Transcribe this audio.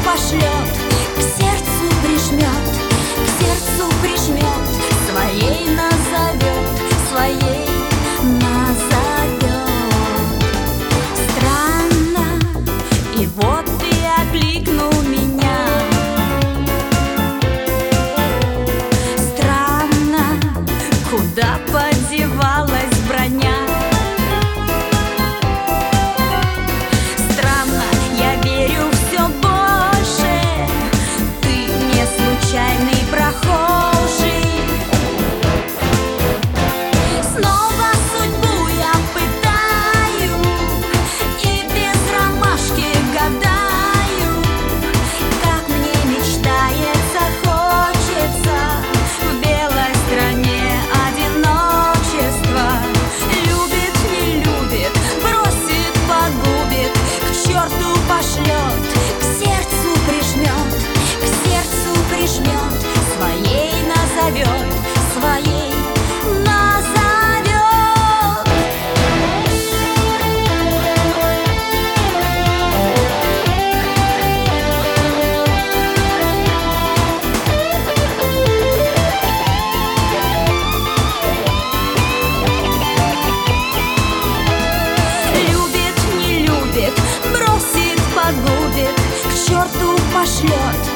пошлет, к сердцу прижмет, к сердцу прижмет, своей назовет, своей назовет. Странно, и вот ты окликнул меня. Странно, куда подевалась броня. Странно, я верю все больше, ты не случайный прохожий. Снова судьбу я пытаю и без ромашки гадаю, как мне мечтается, хочется в белой стране одиночества. Любит, не любит, бросит, погубит, к черту пошлет, к сердцу прижмет, к сердцу прижмет, своей назовет, своей назовет. Любит, не любит, бросит, погубит, к черту пошлет,